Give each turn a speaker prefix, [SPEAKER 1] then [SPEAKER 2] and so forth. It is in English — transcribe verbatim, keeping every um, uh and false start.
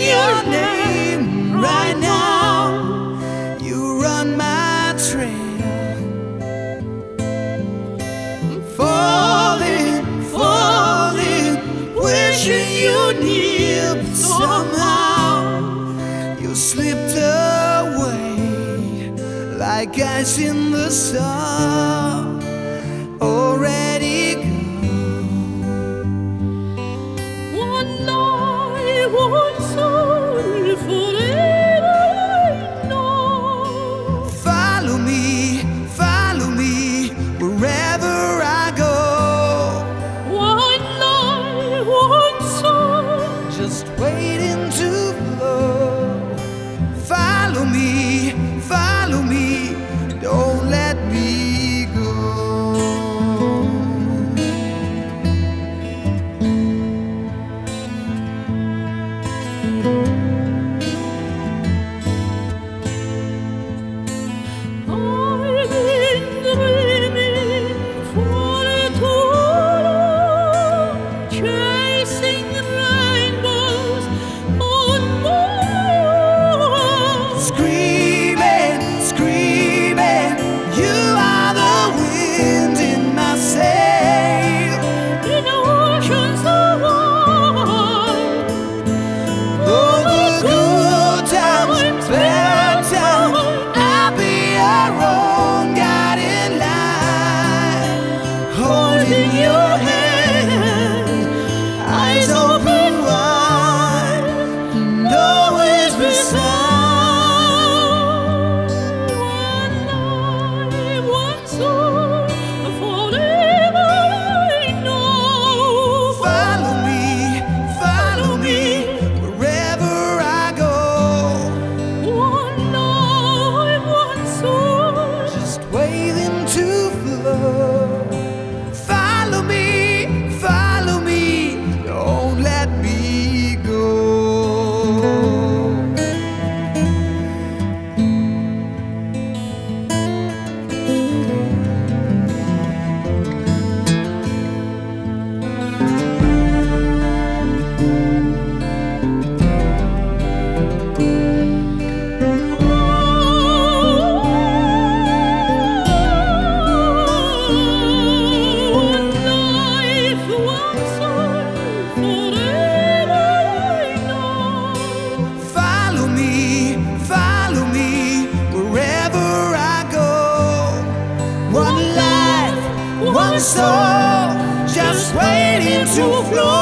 [SPEAKER 1] your name right now. You run my trail. I'm falling, falling, wishing you near, but somehow you slipped away like ice in the sun. Already gone.
[SPEAKER 2] One night, one soul, forever I know.
[SPEAKER 1] Follow me, follow me, wherever I go.
[SPEAKER 2] One night, one soul,
[SPEAKER 1] Just waiting to flow. Follow me, follow me, don't let me go.
[SPEAKER 2] I've been dreaming for too long, chasing rainbows on my own.
[SPEAKER 1] Screaming, screaming, you are the wind in my sail.
[SPEAKER 2] In oceans so wide,
[SPEAKER 1] Though the good times, bad times, I'll be your own guiding light. Holding your hand, eyes open wide, and always beside.
[SPEAKER 2] one night, one soul, forever I know.
[SPEAKER 1] Follow me, follow me, wherever I go.
[SPEAKER 2] One night, one soul,
[SPEAKER 1] Just waiting to flow. Follow me, follow me, don't let me go.
[SPEAKER 2] one life, one soul, forever I know.
[SPEAKER 1] Follow me, follow me, wherever I go. One life, one soul, just waiting to flow.